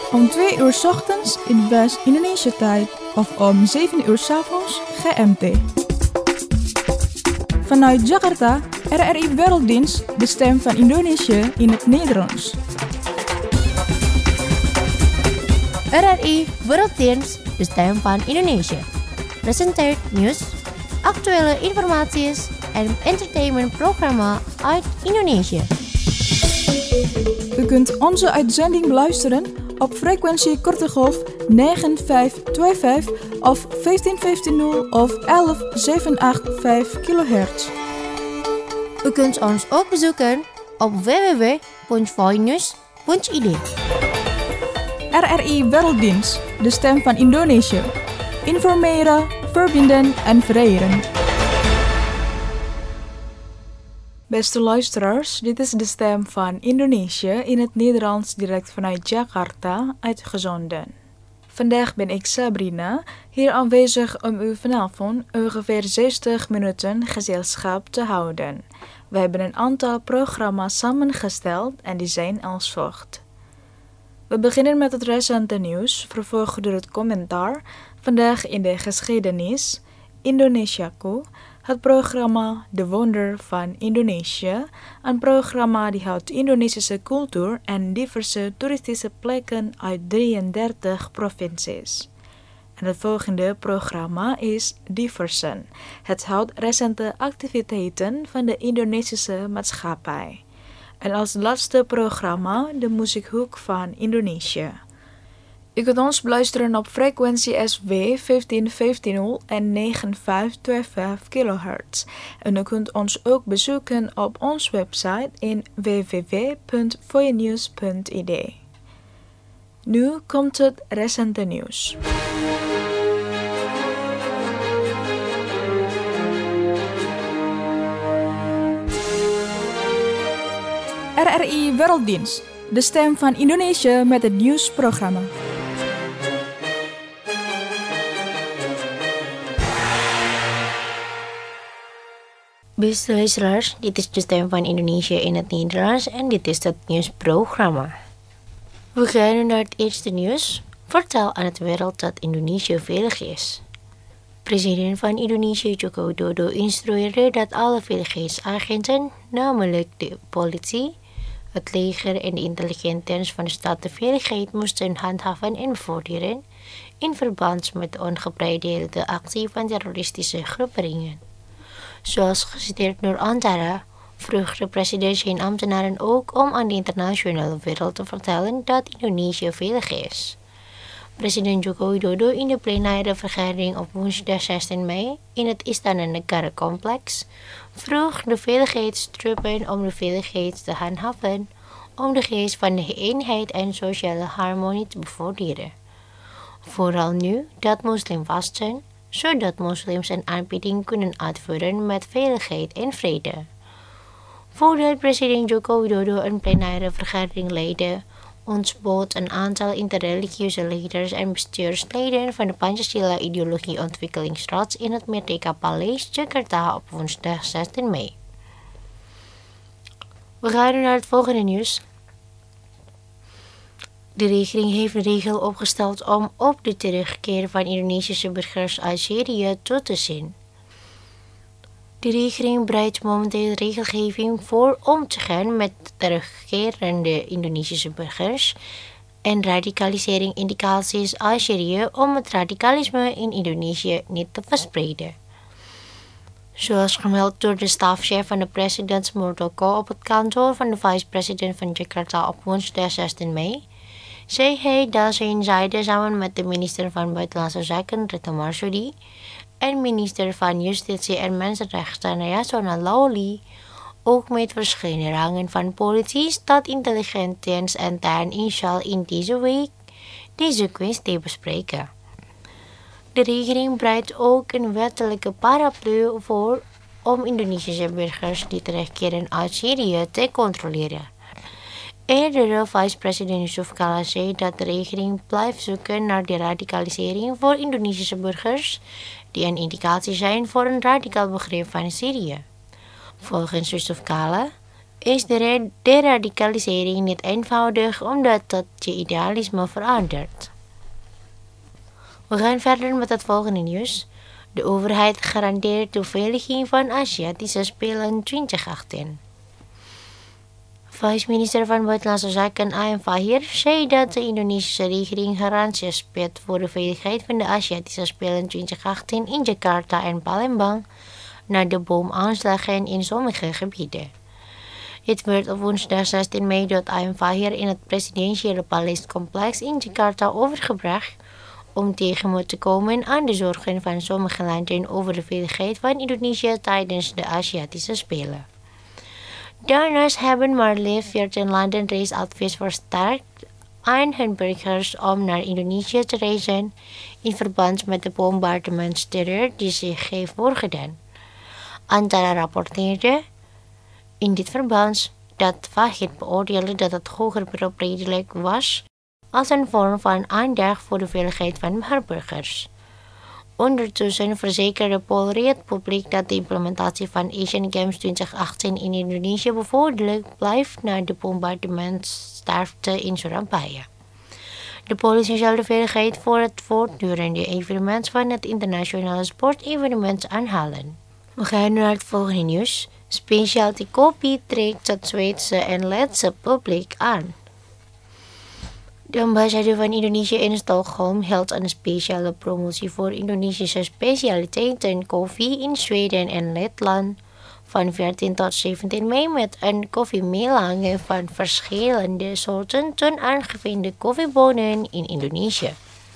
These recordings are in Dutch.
Om 2 uur 's ochtends in West-Indonesië-tijd of om 7 uur 's avonds GMT. Vanuit Jakarta, RRI Werelddienst, de stem van Indonesië in het Nederlands. RRI Werelddienst, de stem van Indonesië. Presenteert nieuws, actuele informaties en entertainmentprogramma uit Indonesië. U kunt onze uitzending beluisteren op frequentie korte golf 9525 of 15150 of 11785 kHz. U kunt ons ook bezoeken op www.voinews.id. RRI Werelddienst, de stem van Indonesië. Informeren, verbinden en vereren. Beste luisteraars, dit is de stem van Indonesië in het Nederlands direct vanuit Jakarta uitgezonden. Vandaag ben ik Sabrina, hier aanwezig om u vanavond ongeveer 60 minuten gezelschap te houden. We hebben een aantal programma's samengesteld en die zijn als volgt. We beginnen met het recente nieuws, vervolgd door het commentaar, vandaag in de geschiedenis, Indonesiaku, het programma De Wonder van Indonesië, een programma die houdt Indonesische cultuur en diverse toeristische plekken uit 33 provincies. En het volgende programma is Diversen. Het houdt recente activiteiten van de Indonesische maatschappij. En als laatste programma de muziekhoek van Indonesië. U kunt ons beluisteren op frequentie SW 15150 en 9525 kHz. En u kunt ons ook bezoeken op onze website in www.voinews.id. Nu komt het recente nieuws. RRI Werelddienst, de stem van Indonesië met het nieuwsprogramma. Beste luisteraars, dit is de stem van Indonesië in het Nederlands en dit is het nieuwsprogramma. We gaan nu naar het eerste nieuws. Vertel aan de wereld dat Indonesië veilig is. President van Indonesië Joko Widodo instrueerde dat alle veiligheidsagenten, namelijk de politie, het leger en de intelligentedienst van de staat de veiligheid moesten handhaven en bevorderen in verband met de ongebreidelde actie van terroristische groeperingen. Zoals geciteerd door Antara, vroeg de president zijn ambtenaren ook om aan de internationale wereld te vertellen dat Indonesië veilig is. President Joko Widodo in de plenaire vergadering op woensdag 16 mei in het Istana Negara complex vroeg de veiligheidstroepen om de veiligheid te handhaven om de geest van de eenheid en sociale harmonie te bevorderen. Vooral nu dat moslims vasten, zodat moslims een aanbieding kunnen uitvoeren met veiligheid en vrede. Voordat president Joko Widodo een plenaire vergadering leidde, ontbood een aantal interreligieuze leiders en bestuursleden van de Pancasila Ideologie Ontwikkelingsraad in het Merdeka Paleis, Jakarta op woensdag 16 mei. We gaan nu naar het volgende nieuws. De regering heeft een regel opgesteld om op de terugkeer van Indonesische burgers uit Syrië toe te zien. De regering bereidt momenteel regelgeving voor om te gaan met terugkerende Indonesische burgers en radicalisering-indicaties uit Syrië om het radicalisme in Indonesië niet te verspreiden. Zoals gemeld door de stafchef van de president Muldoko op het kantoor van de vice-president van Jakarta op woensdag 16 mei, zei hij dat zijn zijde samen met de minister van Buitenlandse Zaken Retno Marsudi en minister van Justitie en Mensenrechten Yasona Lawli ook met verschillende rangen van politie, stadsintelligentiedienst en TNI zal in deze week deze kwestie bespreken. De regering breidt ook een wettelijke paraplu voor om Indonesische burgers die terugkeren uit Syrië te controleren. Eerdere vice-president Yusuf Kala zei dat de regering blijft zoeken naar de radicalisering voor Indonesische burgers die een indicatie zijn voor een radicaal begrip van Syrië. Volgens Yusuf Kala is de deradicalisering niet eenvoudig omdat dat je idealisme verandert. We gaan verder met het volgende nieuws. De overheid garandeert de beveiliging van Aziatische Spelen 2018. Vice-minister van Buitenlandse Zaken A.M. Fahir zei dat de Indonesische regering garanties biedt voor de veiligheid van de Aziatische Spelen 2018 in Jakarta en Palembang na de bomaanslagen in sommige gebieden. Het werd op woensdag 16 mei door A.M. Fahir in het presidentiële paleiscomplex in Jakarta overgebracht om tegemoet te komen aan de zorgen van sommige landen over de veiligheid van Indonesië tijdens de Aziatische Spelen. Daarnaast hebben maar liefst 14 landen reisadvies versterkt aan hun burgers om naar Indonesië te reizen in verband met de bombardementsterreur die zich heeft voorgedaan. Antara rapporteerde in dit verband dat Fahir beoordeelde dat het hoger beroep redelijk was als een vorm van aandacht voor de veiligheid van haar burgers. Ondertussen verzekerde Polri het publiek dat de implementatie van Asian Games 2018 in Indonesië bevorderlijk blijft na de bombardementsterfte in Surabaya. De politie zal de veiligheid voor het voortdurende evenement van het internationale sportevenement aanhalen. We gaan nu naar het volgende nieuws. Specialty kopi trekt het Zweedse en Letse publiek aan. De ambassade van Indonesië in Stockholm hield een speciale promotie voor Indonesische specialiteiten koffie in Zweden en Letland van 14 tot 17 mei met een koffiemelange van verschillende soorten toonaangevende koffiebonen in Indonesië.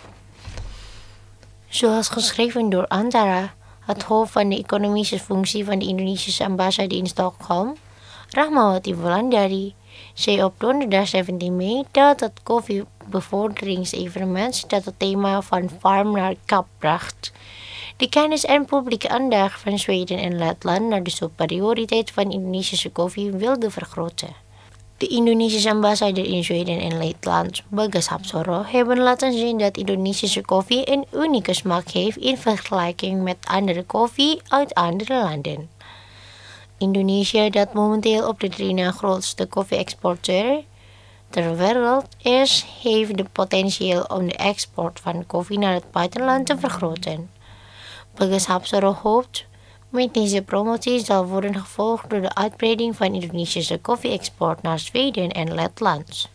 Zoals geschreven door Antara, het hoofd van de economische functie van de Indonesische ambassade in Stockholm, Rahmawati Wulandari, zei op donderdag 17 mei dat het koffiebevorderingsevenement dat het thema van farm naar kap bracht, de kennis en publieke aandacht van Zweden en Letland naar de superioriteit van Indonesische koffie wilde vergroten. De Indonesische ambassadeur in Zweden en Letland, Bagas Hapsoro, hebben laten zien dat Indonesische koffie een unieke smaak heeft in vergelijking met andere koffie uit andere landen. Indonesië, dat momenteel op de 3 na grootste koffie-exporteur ter wereld is, heeft de potentieel om de export van koffie naar het buitenland te vergroten. Bagas Hapsoro hoopt met deze promotie zal worden gevolgd door de uitbreiding van Indonesische koffie-export naar Zweden en Letland.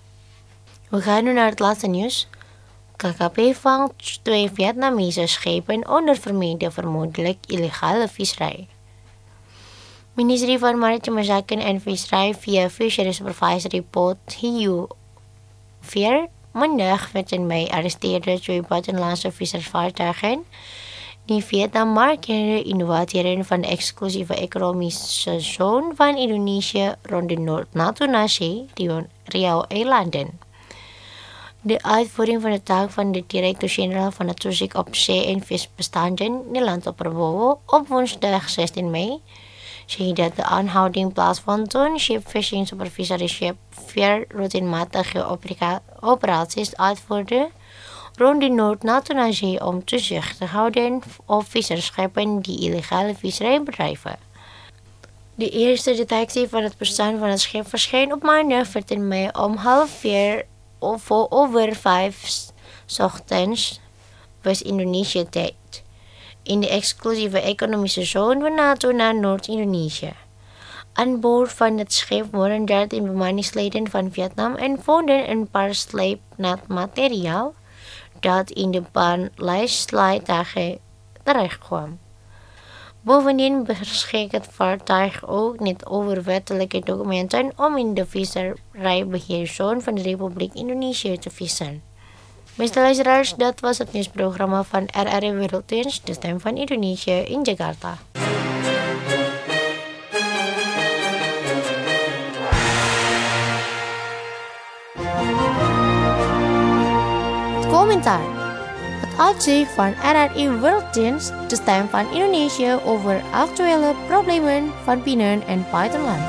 We gaan nu naar het laatste nieuws. KKP vangt 2 Vietnamese schepen onder vermoedelijk illegale visserij. Ministerie van Maritime Zaken en Visserij via Fisheries Supervisory Board HIU Vier maandag 14 mei arresteerde 2 buitenlandse vissersvaartuigen die Vietnam markeerde in de wateren van de exclusieve economische zone van Indonesië rond de Noord-Natuna-zee, de Riau-eilanden. De uitvoering van de taak van de directeur-generaal van het toezicht op zee- en visbestanden, Nilanto Prabowo, op woensdag 16 mei, zei dat de aanhouding plaatsvond toen Ship Fishing Supervisory Ship 4 routinematige operaties uitvoerde rond de Noord-Natuna-zee om toezicht te houden op visserschepen die illegale visserij bedrijven. De eerste detectie van het bestaan van het schip verscheen op maandag 14 mei om 3:30 of over 5 ochtends West-Indonesië tijd in de exclusieve economische zone van Natuna, Noord-Indonesië. Aan boord van het schip waren 13 bemanningsleden van Vietnam en vonden een paar sleepnat materiaal dat in de baanlijstslijtage terechtkwam. Bovendien beschikt het vaartuig ook niet over wettelijke documenten om in de visserijbeheerzone van de Republiek Indonesië te vissen. Beste luisteraars, dat was het nieuwsprogramma van RRI Werelddienst, de stem van Indonesië in Jakarta. Commentaar. Het uitzicht van RRI Werelddienst, de stem van Indonesië over actuele problemen van binnen- en buitenland.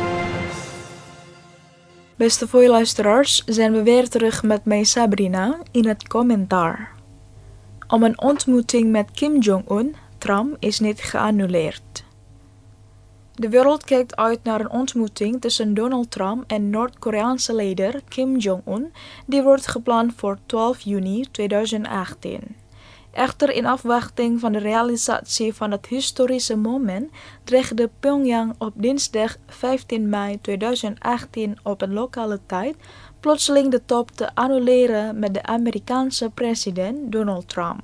Beste luisteraars, zijn we weer terug met mij Sabrina in het commentaar. Om een ontmoeting met Kim Jong-un, Trump is niet geannuleerd. De wereld kijkt uit naar een ontmoeting tussen Donald Trump en Noord-Koreaanse leider Kim Jong-un, die wordt gepland voor 12 juni 2018. Echter in afwachting van de realisatie van het historische moment dreigde Pyongyang op dinsdag 15 mei 2018 op een lokale tijd plotseling de top te annuleren met de Amerikaanse president Donald Trump.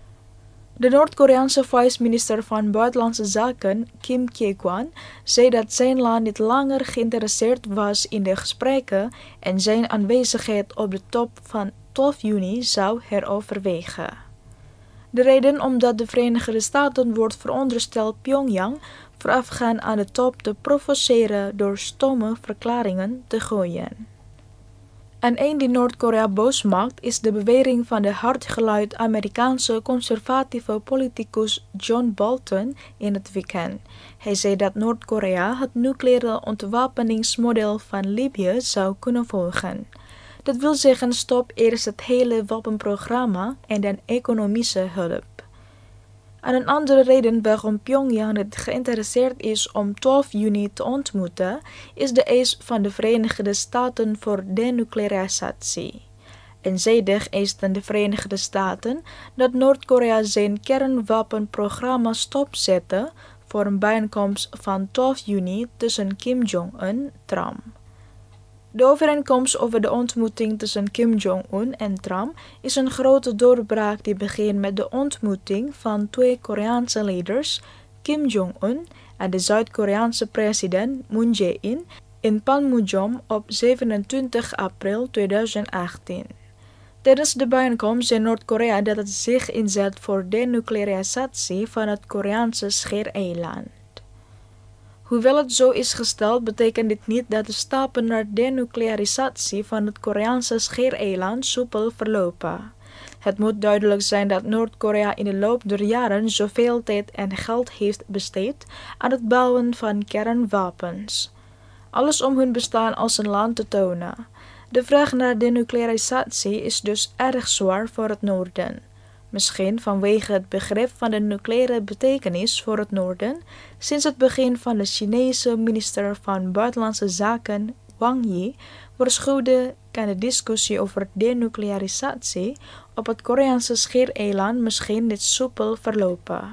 De Noord-Koreaanse vice-minister van Buitenlandse Zaken, Kim Kye-gwan, zei dat zijn land niet langer geïnteresseerd was in de gesprekken en zijn aanwezigheid op de top van 12 juni zou heroverwegen. De reden omdat de Verenigde Staten wordt verondersteld Pyongyang voorafgaand aan de top te provoceren door stomme verklaringen te gooien. En een die Noord-Korea boos maakt is de bewering van de hardgeluid Amerikaanse conservatieve politicus John Bolton in het weekend. Hij zei dat Noord-Korea het nucleaire ontwapeningsmodel van Libië zou kunnen volgen. Dat wil zeggen stop eerst het hele wapenprogramma en dan economische hulp. En een andere reden waarom Pyongyang niet geïnteresseerd is om 12 juni te ontmoeten, is de eis van de Verenigde Staten voor denuclearisatie. Eenzijdig eisten de Verenigde Staten dat Noord-Korea zijn kernwapenprogramma stopzette voor een bijeenkomst van 12 juni tussen Kim Jong-un en Trump. De overeenkomst over de ontmoeting tussen Kim Jong-un en Trump is een grote doorbraak die begint met de ontmoeting van twee Koreaanse leiders, Kim Jong-un en de Zuid-Koreaanse president Moon Jae-in, in Panmunjom op 27 april 2018. Tijdens de bijeenkomst zei Noord-Korea dat het zich inzet voor denuclearisatie van het Koreaanse schiereiland. Hoewel het zo is gesteld, betekent dit niet dat de stappen naar denuclearisatie van het Koreaanse schiereiland soepel verlopen. Het moet duidelijk zijn dat Noord-Korea in de loop der jaren zoveel tijd en geld heeft besteed aan het bouwen van kernwapens. Alles om hun bestaan als een land te tonen. De vraag naar denuclearisatie is dus erg zwaar voor het noorden. Misschien vanwege het begrip van de nucleaire betekenis voor het noorden. Sinds het begin van de Chinese minister van Buitenlandse Zaken, Wang Yi, waarschuwde kan de discussie over denuclearisatie op het Koreaanse schiereiland misschien niet soepel verlopen.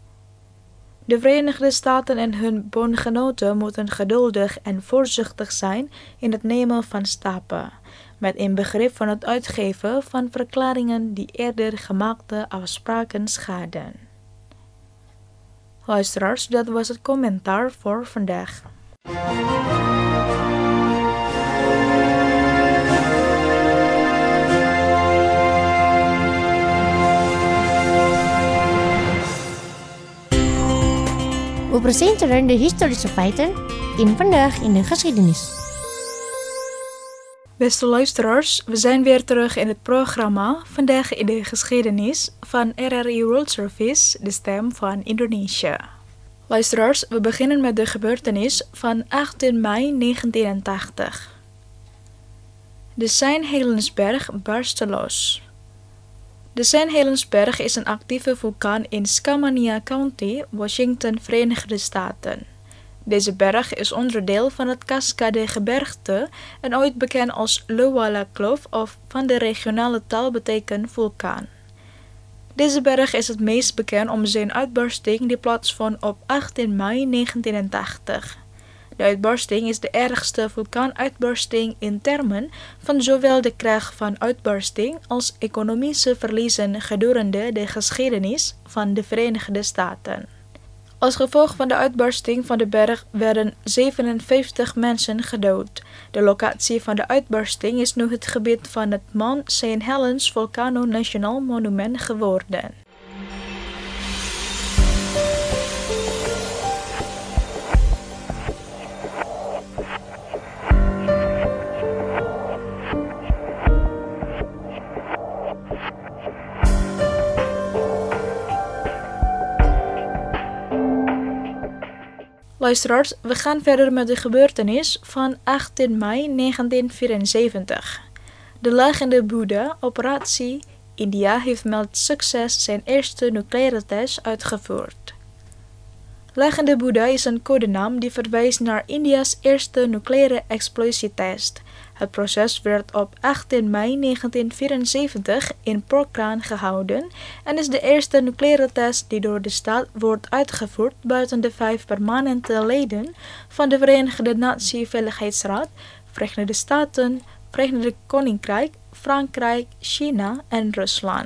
De Verenigde Staten en hun bondgenoten moeten geduldig en voorzichtig zijn in het nemen van stappen, met inbegrip van het uitgeven van verklaringen die eerder gemaakte afspraken schaden. Luisteraars, dat was het commentaar voor vandaag. We presenteren de historische feiten in Vandaag in de Geschiedenis. Beste luisteraars, we zijn weer terug in het programma Vandaag in de Geschiedenis van RRI World Service, de stem van Indonesië. Luisteraars, we beginnen met de gebeurtenis van 18 mei 1980. De St. Helensberg barstte los. De St. Helensberg is een actieve vulkaan in Skamania County, Washington, Verenigde Staten. Deze berg is onderdeel van het Cascadegebergte en ooit bekend als Loala Kloof of van de regionale taal betekent vulkaan. Deze berg is het meest bekend om zijn uitbarsting die plaatsvond op 18 mei 1980. De uitbarsting is de ergste vulkaanuitbarsting in termen van zowel de kracht van uitbarsting als economische verliezen gedurende de geschiedenis van de Verenigde Staten. Als gevolg van de uitbarsting van de berg werden 57 mensen gedood. De locatie van de uitbarsting is nu het gebied van het Mount St. Helens Volcano National Monument geworden. Luisteraars, we gaan verder met de gebeurtenis van 18 mei 1974. De Lagende Boeddha operatie India heeft met succes zijn eerste nucleaire test uitgevoerd. Legende Buddha is een codenaam die verwijst naar India's eerste nucleaire explosietest. Het proces werd op 18 mei 1974 in Pokhran gehouden en is de eerste nucleaire test die door de staat wordt uitgevoerd buiten de 5 permanente leden van de Verenigde Naties Veiligheidsraad, Verenigde Staten, Verenigd Koninkrijk, Frankrijk, China en Rusland.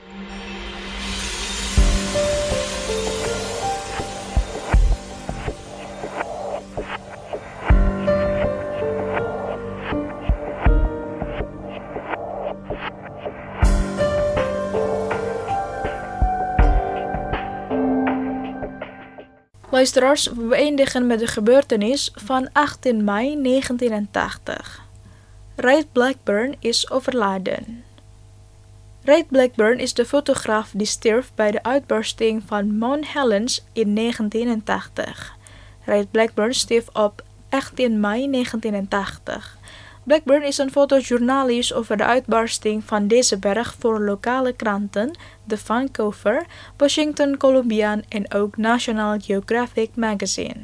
Luisteraars, we beëindigen met de gebeurtenis van 18 mei 1980. Ray Blackburn is overladen. Ray Blackburn is de fotograaf die stierf bij de uitbarsting van Mount Helens in 1980. Ray Blackburn stierf op 18 mei 1980. Blackburn is een fotojournalist over de uitbarsting van deze berg voor lokale kranten, The Vancouver, Washington Columbian en ook National Geographic Magazine.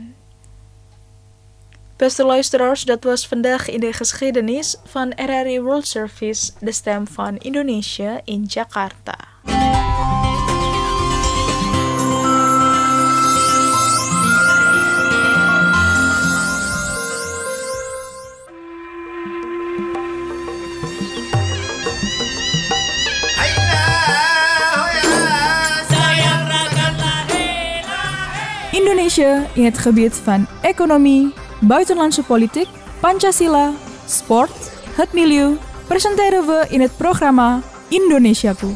Beste luisteraars, dat was vandaag in de geschiedenis van RRI World Service, de stem van Indonesië in Jakarta. Indonesia in het gebied van economie, buitenlandse politiek, Pancasila, sport, het milieu, presenteren we in het programma Indonesiaku.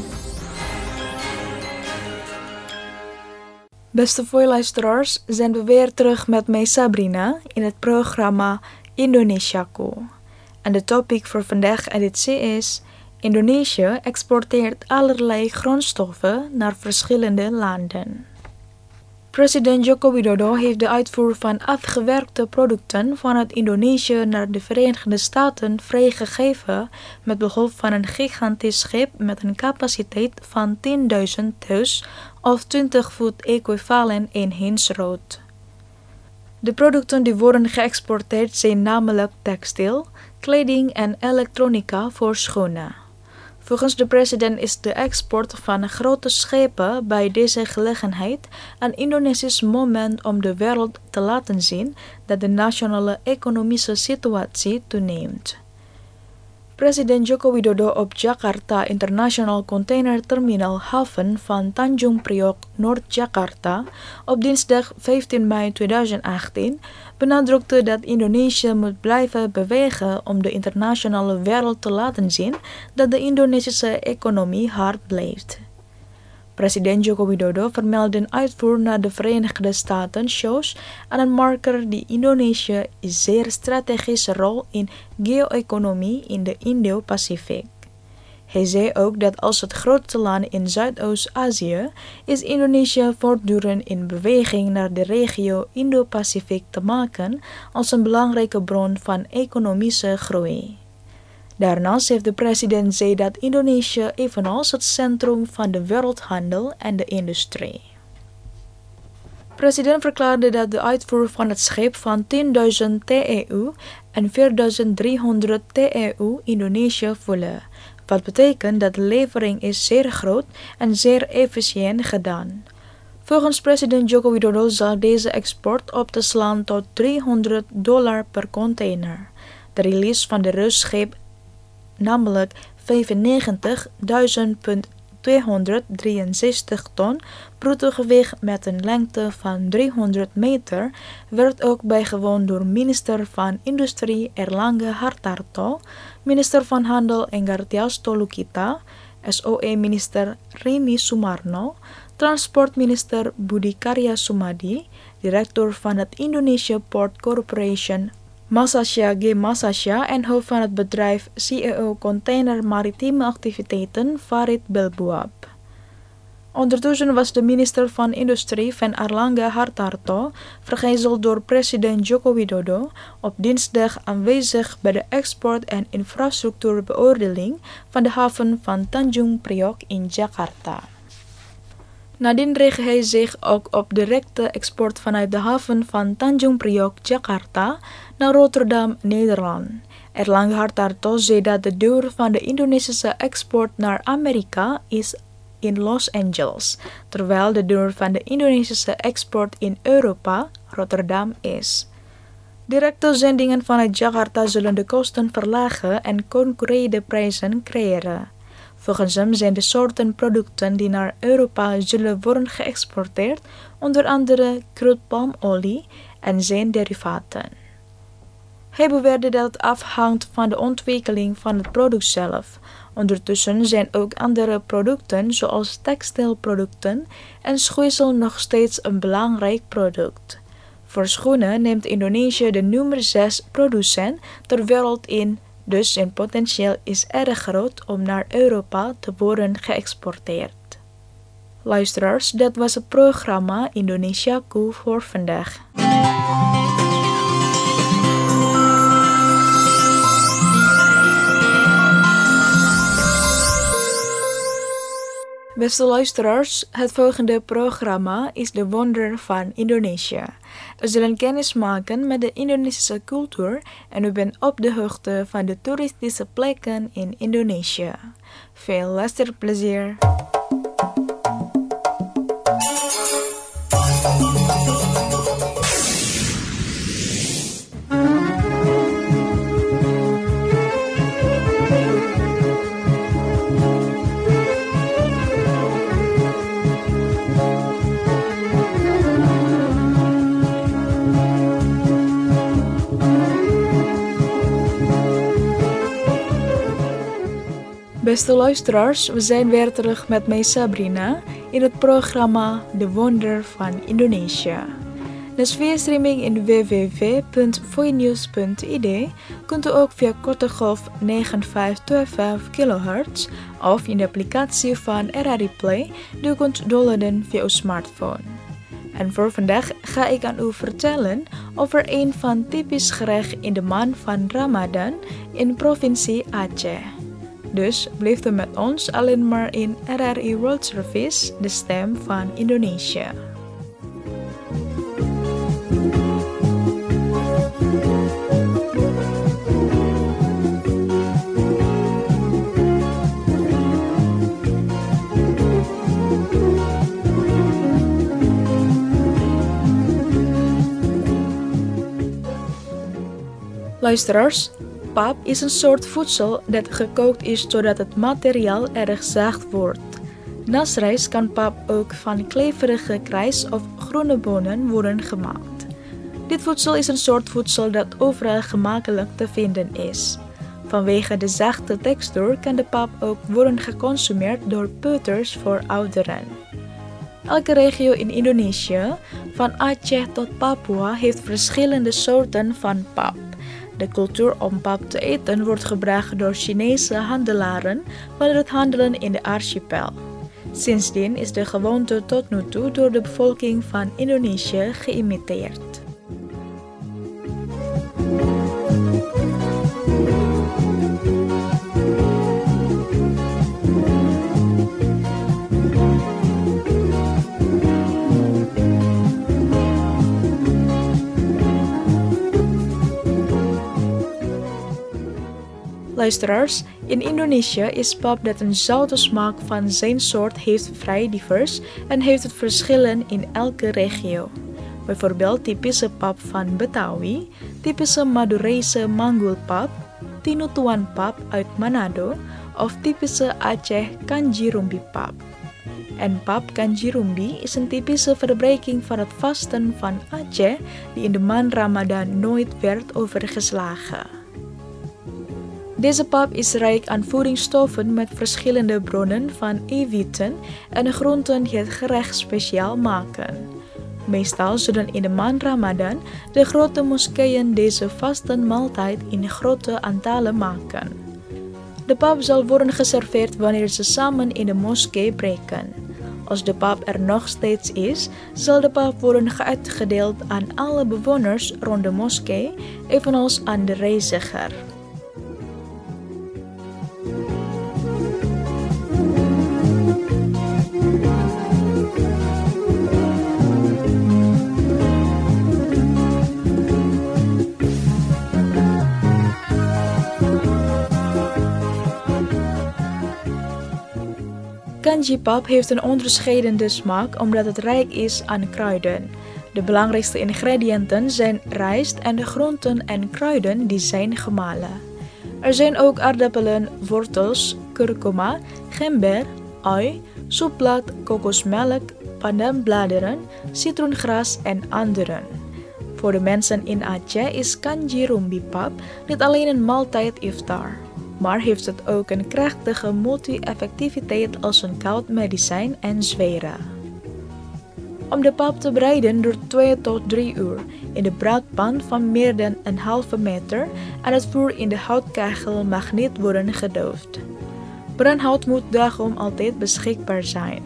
Beste luisteraars, zijn we weer terug met mij Sabrina in het programma Indonesiaku. En de topic voor vandaag editie is: Indonesië exporteert allerlei grondstoffen naar verschillende landen. President Joko Widodo heeft de uitvoer van afgewerkte producten vanuit Indonesië naar de Verenigde Staten vrijgegeven met behulp van een gigantisch schip met een capaciteit van 10.000 teus of 20 voet equivalent eenheidsrood. De producten die worden geëxporteerd zijn namelijk textiel, kleding en elektronica voor schoenen. Volgens de president is de export van grote schepen bij deze gelegenheid een Indonesisch moment om de wereld te laten zien dat de nationale economische situatie toeneemt. President Joko Widodo op Jakarta International Container Terminal Haven van Tanjung Priok, Noord-Jakarta, op dinsdag 15 mei 2018 benadrukte dat Indonesië moet blijven bewegen om de internationale wereld te laten zien dat de Indonesische economie hard blijft. President Joko Widodo vermeldde een uitvoer naar de Verenigde Staten shows aan een marker die Indonesië een zeer strategische rol in geo-economie in de Indo-Pacific. Hij zei ook dat als het grootste land in Zuidoost-Azië is Indonesië voortdurend in beweging naar de regio Indo-Pacific te maken als een belangrijke bron van economische groei. Daarnaast heeft de president zei dat Indonesië evenals het centrum van de wereldhandel en de industrie. De president verklaarde dat de uitvoer van het schip van 10.000 TEU en 4.300 TEU Indonesië vullen, wat betekent dat de levering is zeer groot en zeer efficiënt gedaan. Volgens president Joko Widodo zal deze export op te slaan tot $300 per container. De release van de rustschip, namelijk 95.263 ton brutogewicht met een lengte van 300 meter, werd ook bijgewoond door minister van Industrie Erlangga Hartarto, minister van Handel Enggartias Tolukita, SOE-minister Rini Sumarno, transportminister Budi Karya Sumadi, directeur van het Indonesia Port Corporation Masasya G. Masasya en hoofd van het bedrijf CEO Container Maritieme Activiteiten Farid Belbuab. Ondertussen was de minister van Industrie van Erlangga Hartarto, vergezeld door president Joko Widodo, op dinsdag aanwezig bij de export- en infrastructuurbeoordeling van de haven van Tanjung Priok in Jakarta. Nadien richt hij zich ook op directe export vanuit de haven van Tanjung Priok, Jakarta, naar Rotterdam, Nederland. Erlangga Hartarto zei dat de deur van de Indonesische export naar Amerika is in Los Angeles, terwijl de deur van de Indonesische export in Europa, Rotterdam, is. Directe zendingen vanuit Jakarta zullen de kosten verlagen en concurrerende prijzen creëren. Volgens hem zijn de soorten producten die naar Europa zullen worden geëxporteerd onder andere crude-palmolie en zijn derivaten. Hij beweerde dat het afhangt van de ontwikkeling van het product zelf. Ondertussen zijn ook andere producten zoals textielproducten en schoeisel nog steeds een belangrijk product. Voor schoenen neemt Indonesië de nummer 6 producent ter wereld in, dus zijn potentieel is erg groot om naar Europa te worden geëxporteerd. Luisteraars, dat was het programma Indonesiaku voor vandaag. Beste luisteraars, het volgende programma is De Wonder van Indonesië. We zullen kennis maken met de Indonesische cultuur en u bent op de hoogte van de toeristische plekken in Indonesië. Veel luisterplezier! Beste luisteraars, we zijn weer terug met mij Sabrina in het programma De Wonder van Indonesië. Dus via streaming in www.voinews.id kunt u ook via korte golf 9525 kHz of in de applicatie van RRI Play die u kunt downloaden via uw smartphone. En voor vandaag ga ik aan u vertellen over een van typisch gerecht in de maand van Ramadan in provincie Aceh. Dus blijft u met ons alleen maar in RRI World Service, de stem van Indonesië. Luisteraars, pap is een soort voedsel dat gekookt is zodat het materiaal erg zacht wordt. Naast rijst kan pap ook van kleverige rijst of groene bonen worden gemaakt. Dit voedsel is een soort voedsel dat overal gemakkelijk te vinden is. Vanwege de zachte textuur kan de pap ook worden geconsumeerd door peuters voor ouderen. Elke regio in Indonesië, van Aceh tot Papua, heeft verschillende soorten van pap. De cultuur om pap te eten wordt gebracht door Chinese handelaren van het handelen in de archipel. Sindsdien is de gewoonte tot nu toe door de bevolking van Indonesië geïmiteerd. Luisteraars, in Indonesië is pap dat een zoute smaak van zijn soort heeft vrij divers en heeft het verschillen in elke regio. Bijvoorbeeld typische pap van Betawi, typische Madureese manggulpap, Tinutuan pap uit Manado of typische Aceh Kanjirumbi pap. En pap Kanjirumbi is een typische verbreking van het vasten van Aceh die in de maand Ramadan nooit werd overgeslagen. Deze pap is rijk aan voedingsstoffen met verschillende bronnen van eiwitten en groenten die het gerecht speciaal maken. Meestal zullen in de maand Ramadan de grote moskeeën deze vastenmaaltijd in grote aantallen maken. De pap zal worden geserveerd wanneer ze samen in de moskee breken. Als de pap er nog steeds is, zal de pap worden uitgedeeld aan alle bewoners rond de moskee, evenals aan de reiziger. Kanji-pap heeft een onderscheidende smaak omdat het rijk is aan kruiden. De belangrijkste ingrediënten zijn rijst en de groenten en kruiden die zijn gemalen. Er zijn ook aardappelen, wortels, kurkuma, gember, ui, soepblad, kokosmelk, pandanbladeren, citroengras en anderen. Voor de mensen in Aceh is kanji rumbi-pap niet alleen een maaltijd iftar, maar heeft het ook een krachtige multi-effectiviteit als een koud medicijn en zweren. Om de pap te bereiden duurt 2 tot 3 uur in de braadpan van meer dan een halve meter en het vuur in de houtkachel mag niet worden gedoofd. Brandhout moet daarom altijd beschikbaar zijn.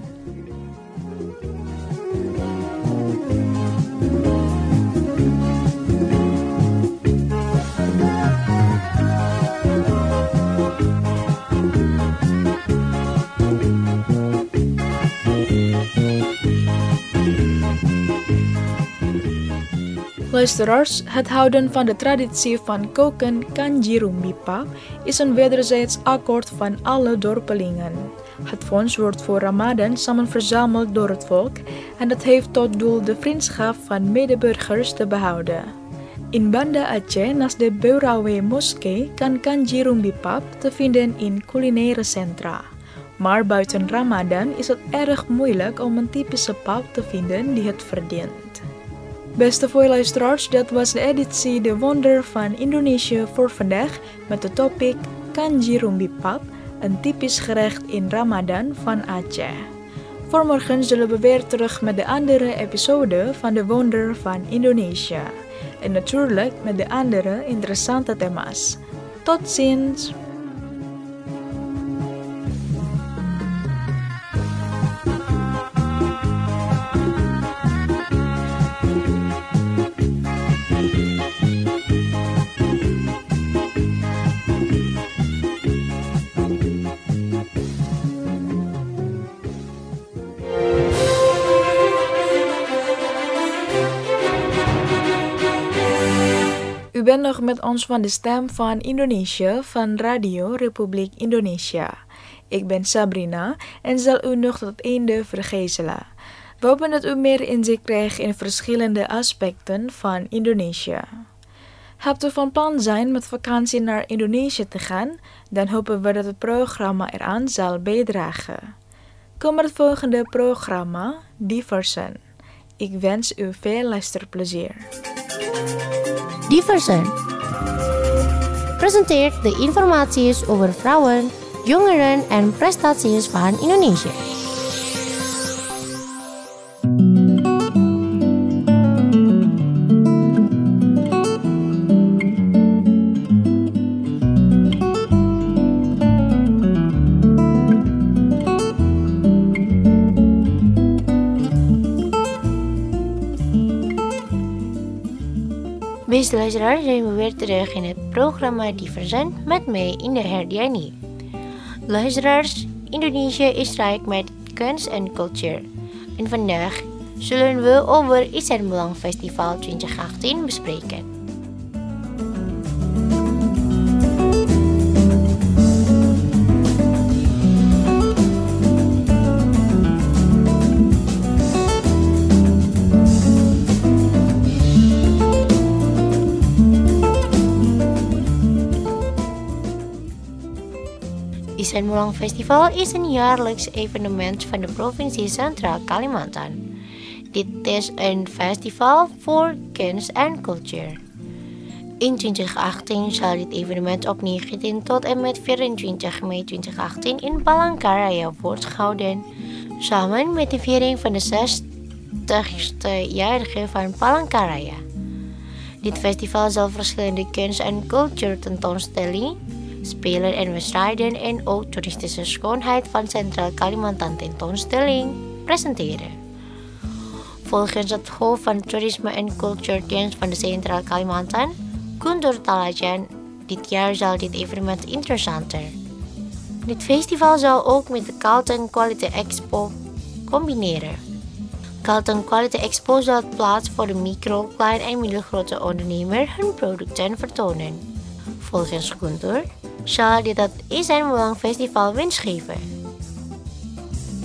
Luisteraars, het houden van de traditie van koken kanji rumbi-pap is een wederzijds akkoord van alle dorpelingen. Het fonds wordt voor Ramadan samen verzameld door het volk en dat heeft tot doel de vriendschap van medeburgers te behouden. In Banda Aceh, naast de Beurawe Moskee, kan kanji rumbi-pap te vinden in culinaire centra. Maar buiten Ramadan is het erg moeilijk om een typische pap te vinden die het verdient. Beste luisteraars, dat was de editie De Wonder van Indonesië voor vandaag met de topic kanji rumbi-pap, een typisch gerecht in Ramadan van Aceh. Voor morgen zullen we weer terug met de andere episode van De Wonder van Indonesië. En natuurlijk met de andere interessante thema's. Tot ziens! U bent nog met ons van de Stem van Indonesië van Radio Republiek Indonesia. Ik ben Sabrina en zal u nog tot het einde vergezelen. We hopen dat u meer inzicht krijgt in verschillende aspecten van Indonesië. Hebt u van plan zijn met vakantie naar Indonesië te gaan, dan hopen we dat het programma eraan zal bijdragen. Kom met het volgende programma, Diversen. Ik wens u veel luisterplezier. Diversen presenteert de informaties over vrouwen, jongeren en prestaties van Indonesië. Beste luisteraars, zijn we weer terug in het programma Diversen met mij in de Herdiani. Luisteraars, Indonesië is rijk met kunst en cultuur. En vandaag zullen we over Isan Bulan Festival 2018 bespreken. Isan Bulan Festival is een jaarlijks evenement van de provincie Centraal Kalimantan. Dit is een festival voor kunst en cultuur. In 2018 zal dit evenement op 19 tot en met 24 mei 2018 in Palangkaraya wordt gehouden, samen met de viering van de 60ste jarige van Palangkaraya. Dit festival zal verschillende kunst- en cultuurtentoonstellingen, spelen en wedstrijden en ook toeristische schoonheid van Centraal Kalimantan tentoonstelling presenteren. Volgens het hoofd van Toerisme en Cultuurdienst van de Centraal Kalimantan, Guntur Talajan, dit jaar zal dit evenement interessanter. Dit festival zal ook met de Kalteng Quality Expo combineren. Kalteng Quality Expo zal plaats voor de micro, klein en middelgrote ondernemer hun producten vertonen. Volgens Guntur zal dit het Isan Bulan Festival winst geven.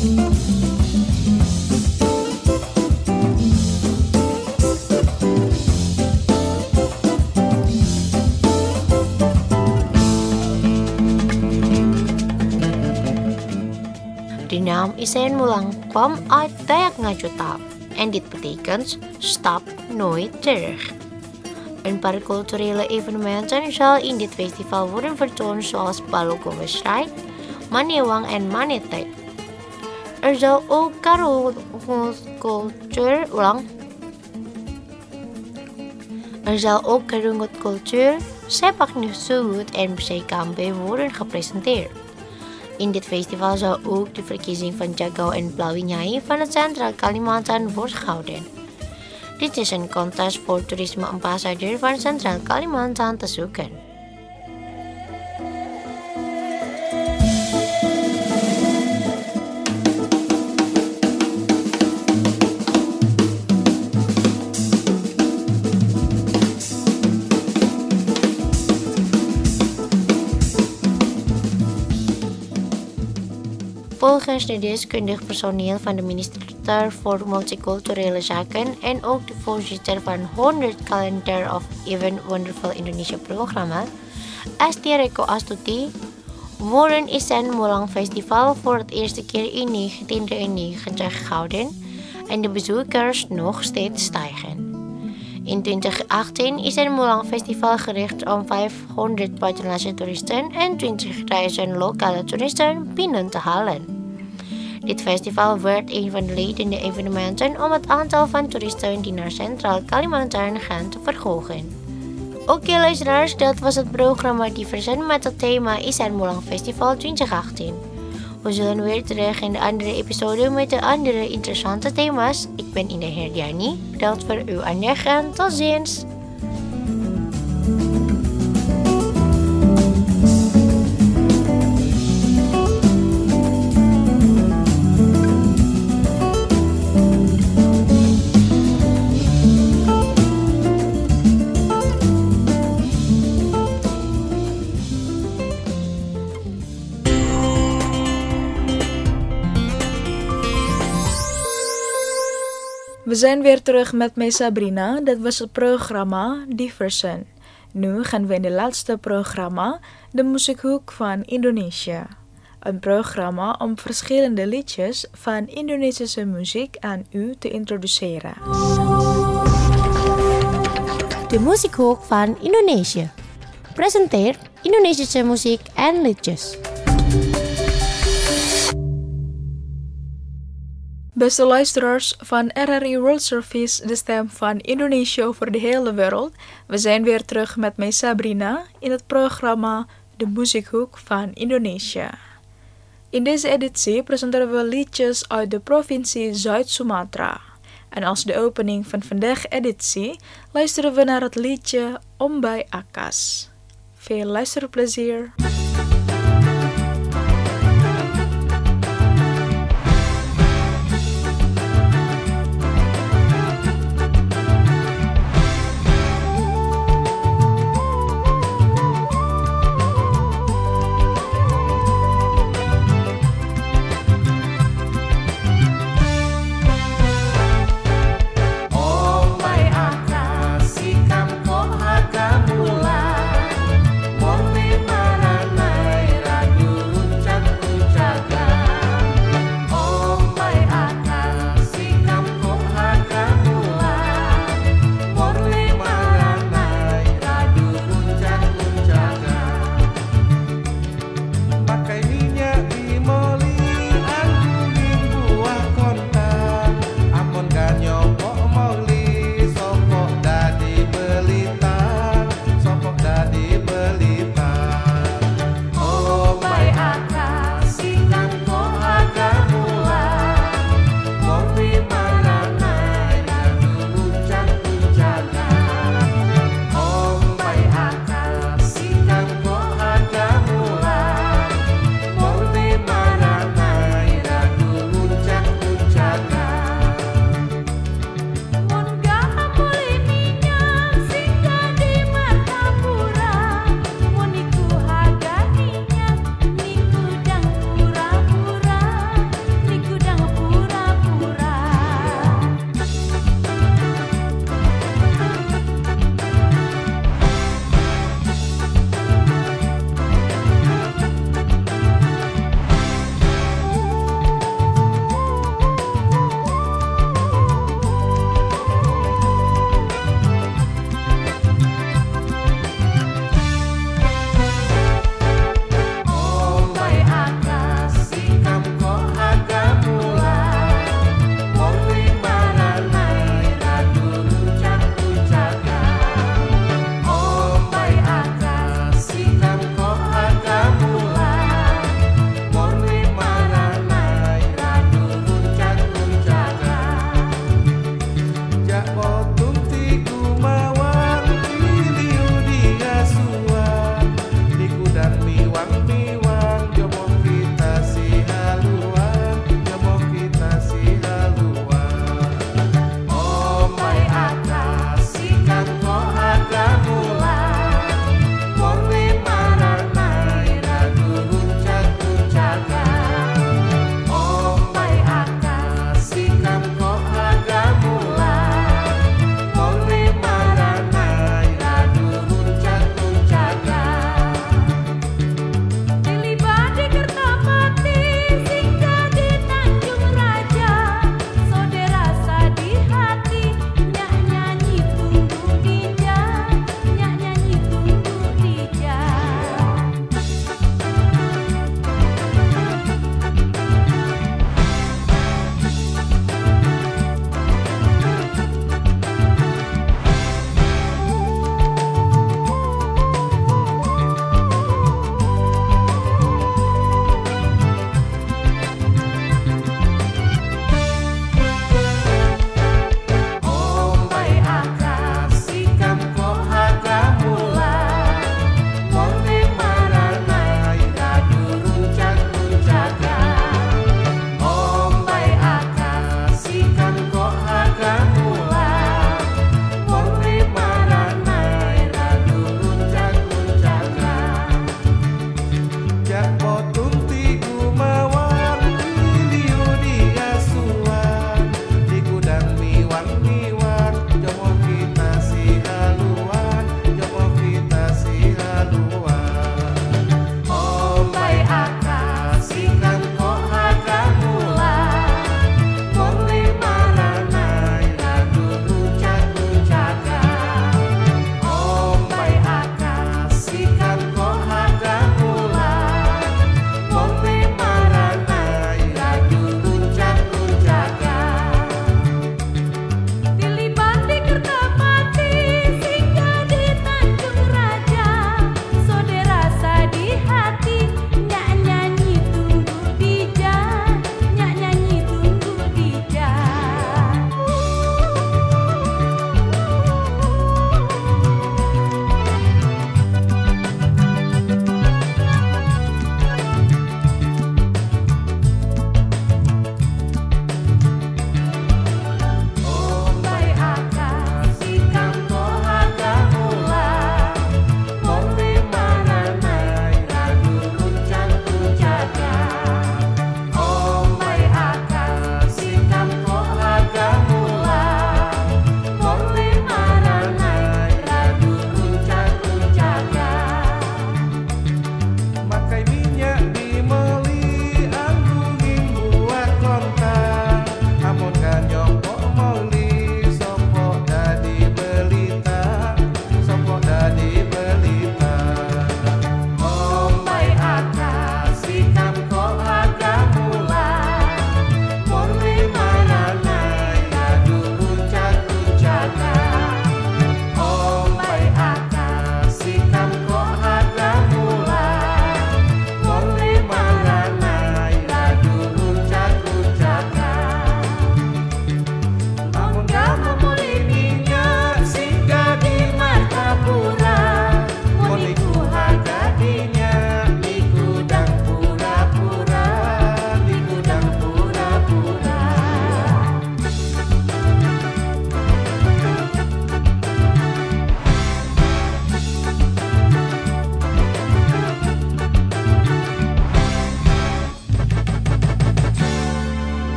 De naam is een Mulang kwam uit Dayak-Ngaju-taal en dit betekent stap nooit terug. Een paar culturele evenementen zal in dit festival worden vertoond zoals Balogowesrij, Maniewang en Manetet. Er zal ook Karungut cultuur, Sepak Nusut en Bseikambe worden gepresenteerd. In dit festival zal ook de verkiezing van Jagau en Plawinyai van het Centraal Kalimantan worden gehouden. Dit is een contest voor toerisme-ambassadeur van Centraal Kalimantan te zoeken. Volgens de deskundig personeel van de minister voor Multiculturele Zaken en ook de voorzitter van 100 Calendar of Even Wonderful Indonesia programma, Astiareko Astuti, worden Isan Mulang Festival voor het eerste keer in 1993 gehouden en de bezoekers nog steeds stijgen. In 2018 is het Mulang Festival gericht om 500 buitenlandse toeristen en 20.000 lokale toeristen binnen te halen. Dit festival werd een van de leidende evenementen om het aantal van toeristen die naar Centraal Kalimantan gaan te verhogen. Oké luisteraars, dat was het programma Diversen met het thema Isan Mulang Festival 2018. We zullen weer terug in de andere episode met de andere interessante thema's. Ik ben Indah Herdiani. Bedankt voor uw aandacht en tot ziens! We zijn weer terug met mij Sabrina. Dat was het programma Diversen. Nu gaan we in de laatste programma, de muziekhoek van Indonesië. Een programma om verschillende liedjes van Indonesische muziek aan u te introduceren. De muziekhoek van Indonesië. Presenteert Indonesische muziek en liedjes. Beste luisteraars van RRI World Service, de stem van Indonesië voor de hele wereld. We zijn weer terug met mij Sabrina in het programma De Muziekhoek van Indonesië. In deze editie presenteren we liedjes uit de provincie Zuid-Sumatra. En als de opening van vandaag editie luisteren we naar het liedje Ombay Akas. Veel luisterplezier! Mula, Mole Mara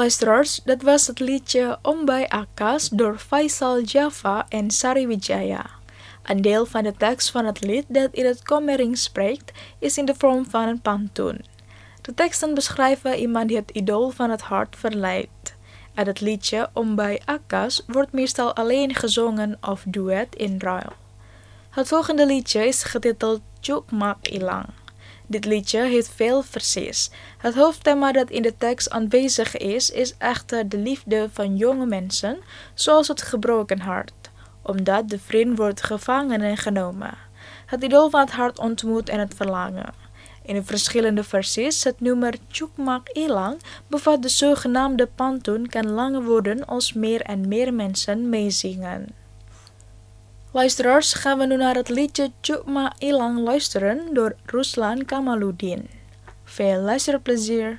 Luisterers, dat was het liedje Om bij Akas door Faisal Java en Sari Wijaya. Een deel van de tekst van het lied dat in het Komering spreekt, is in de vorm van een pantun. De teksten beschrijven iemand die het idool van het hart verleidt. En het liedje Om bij Akas wordt meestal alleen gezongen of duet in ruil. Het volgende liedje is getiteld Juk Mak Ilang. Dit liedje heeft veel versies. Het hoofdthema dat in de tekst aanwezig is echter de liefde van jonge mensen, zoals het gebroken hart, omdat de vriend wordt gevangen en genomen. Het idool van het hart ontmoet en het verlangen. In de verschillende versies, het nummer Juk Ilang bevat de zogenaamde pantun kan langer worden als meer en meer mensen meezingen. Luisteraars, gaan we nu naar het liedje Juk Ilang luisteren door Ruslan Kamaluddin. Veel luisterplezier!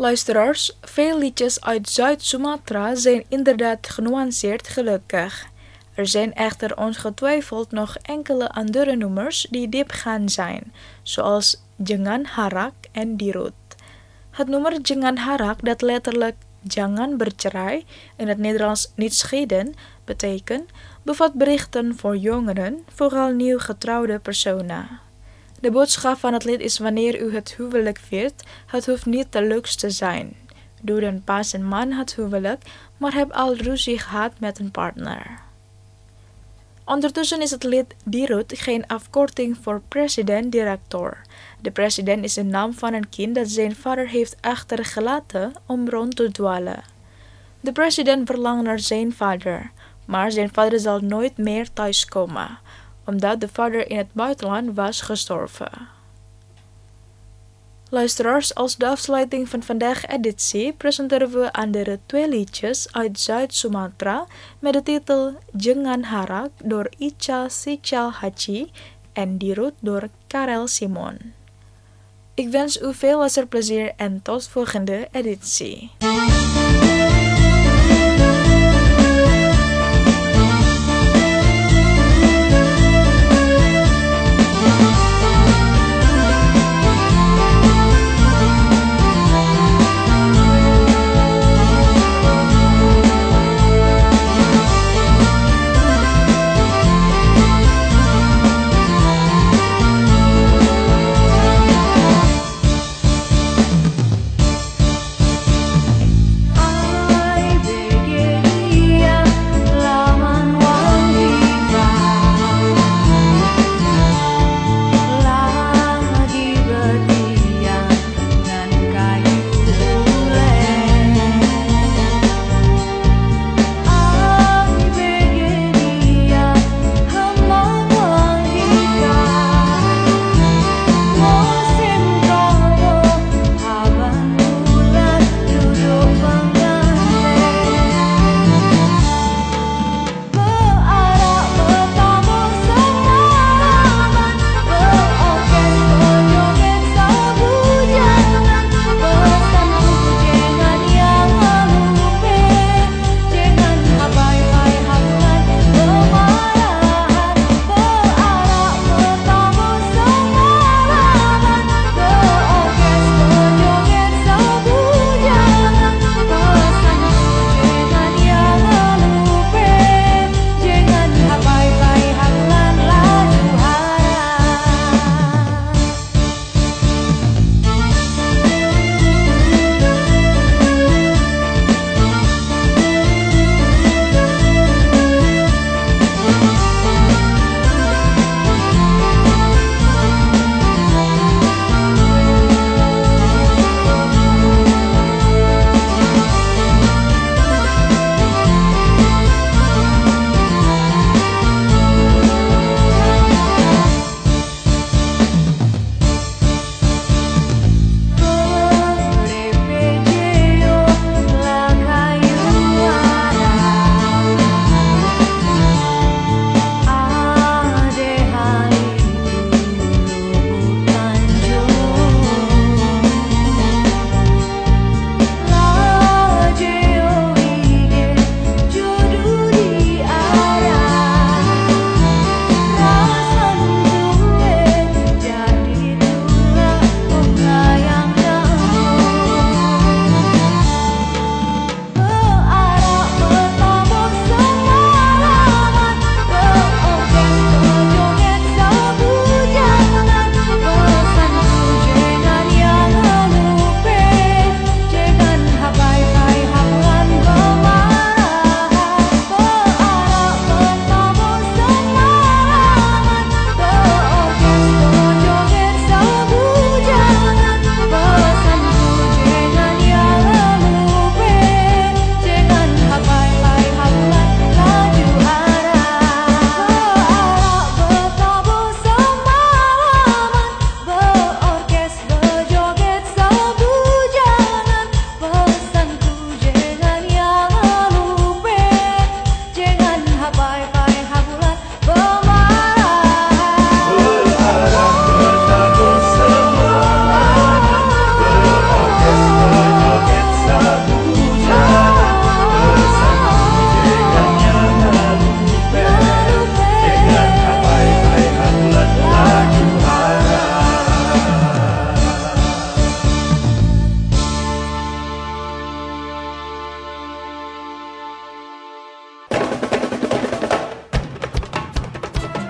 Luisteraars, veel liedjes uit Zuid-Sumatra zijn inderdaad genuanceerd gelukkig. Er zijn echter ongetwijfeld nog enkele andere nummers die diepgaand zijn, zoals Jangan Harak en Dirut. Het nummer Jangan Harak, dat letterlijk jangan bercerai, in het Nederlands niet scheiden, betekent, bevat berichten voor jongeren, vooral nieuw getrouwde personen. De boodschap van het lied is wanneer u het huwelijk viert, het hoeft niet de luxe te zijn. Doe dan pas een man het huwelijk, maar heb al ruzie gehad met een partner. Ondertussen is het lied Dirut geen afkorting voor president-director. De president is de naam van een kind dat zijn vader heeft achtergelaten om rond te dwalen. De president verlangt naar zijn vader, maar zijn vader zal nooit meer thuiskomen, omdat de vader in het buitenland was gestorven. Luisteraars, als de afsluiting van vandaag editie presenteren we andere 2 liedjes uit Zuid-Sumatra met de titel Jangan Harak door Icha Sichal Haji en Dirut door Karel Simon. Ik wens u veel luisterplezier en tot volgende editie.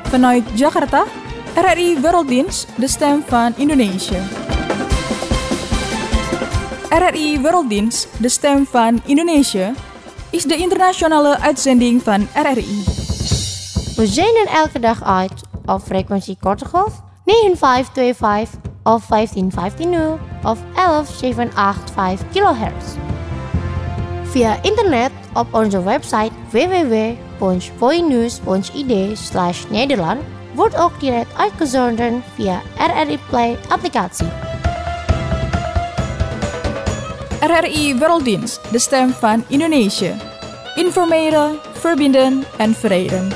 Vanuit Jakarta, RRI Werelddienst, de stem van Indonesië. RRI Werelddienst, de stem van Indonesië, is de internationale uitzending van RRI. We zenden elke dag uit op frequentie korte golf 9525 of 15150 of 11785 kHz. Via internet op onze website www.voinews.id/Nederland wordt ook direct uitgezonden via RRI Play applicatie. RRI Werelddienst, de stem van Indonesië. Informeren, verbinden en verenigen.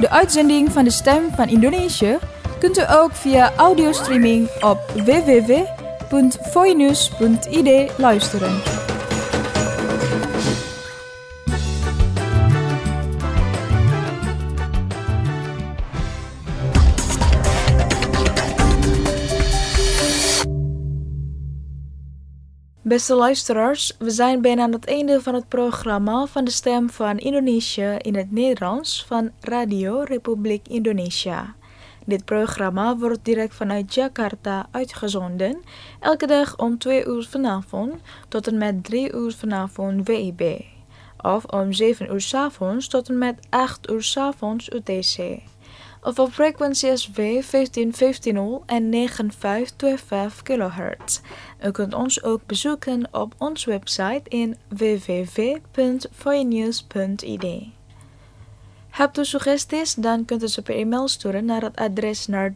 De uitzending van de Stem van Indonesië kunt u ook via audiostreaming op www.voinews.id luisteren. Beste luisteraars, we zijn bijna aan het einde van het programma van de Stem van Indonesië in het Nederlands van Radio Republiek Indonesia. Dit programma wordt direct vanuit Jakarta uitgezonden, elke dag om 2 uur vanavond tot en met 3 uur vanavond WIB. Of om 7 uur 's avonds tot en met 8 uur 's avonds UTC. Of op frequenties W1550 en 9525 kHz. U kunt ons ook bezoeken op onze website in www.voinews.id. Hebt u suggesties? Dan kunt u ze per e-mail sturen naar het adres naar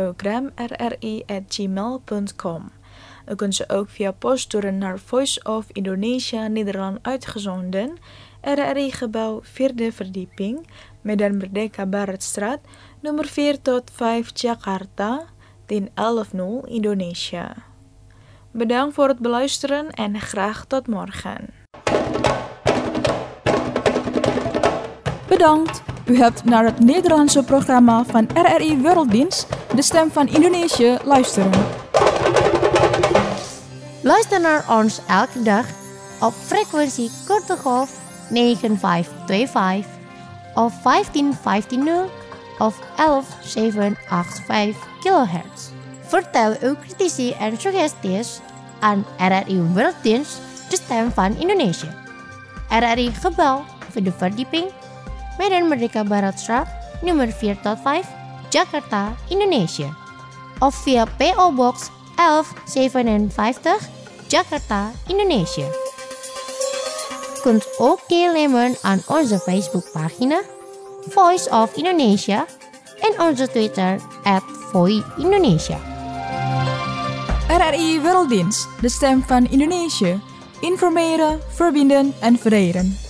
dutchprogram@rri@gmail.com. U kunt ze ook via post sturen naar Voice of Indonesia Nederland uitgezonden, RRI Gebouw 4e verdieping, Medan Merdeka Baratstraat, nummer 4 tot 5 Jakarta, 1011 Indonesia. Bedankt voor het beluisteren en graag tot morgen. Bedankt! U hebt naar het Nederlandse programma van RRI Werelddienst, de Stem van Indonesië, luisteren. Luister naar ons elke dag op frequentie korte golf 9525 of 15150 of 11785 kHz. Vertel uw critici en suggesties aan RRI Werelddienst, de Stem van Indonesië. RRI Gebouw, 4e verdieping, Medan Merdeka Baratstraat, nummer 4 tot 5, Jakarta, Indonesië. Of via PO Box 1157, Jakarta, Indonesië. Kunt ook deelnemen aan onze Facebookpagina Voice of Indonesia en onze Twitter @VoiIndonesia. RRI Werelddienst, de Stem van Indonesië. Informeren, verbinden en verenigen.